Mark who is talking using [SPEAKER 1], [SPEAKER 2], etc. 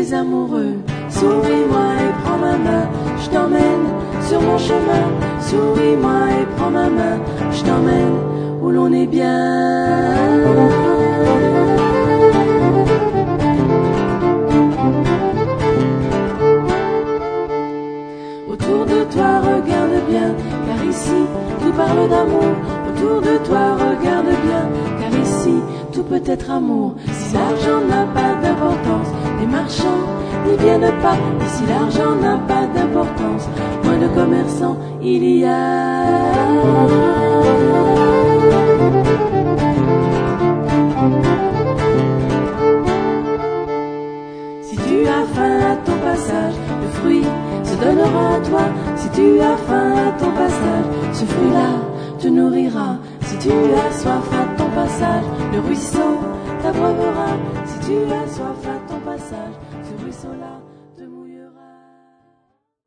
[SPEAKER 1] les amoureux. Souris-moi et prends ma main, je t'emmène sur mon chemin. Souris-moi et prends ma main, je t'emmène où l'on est bien. Autour de toi, regarde bien, car ici, tout parle d'amour. Autour de toi, regarde bien, car ici, tout peut être amour. Si l'argent n'a pas d'importance, les marchands n'y viennent pas. Et si l'argent n'a pas d'importance, moins de commerçants il y a. Si tu as faim à ton passage, le fruit se donnera à toi. Si tu as faim à ton passage, ce fruit-là te nourrira. Si tu as soif à ton passage, le ruisseau t'abreuvera. Si tu as soif à ton passage, ce ruisseau-là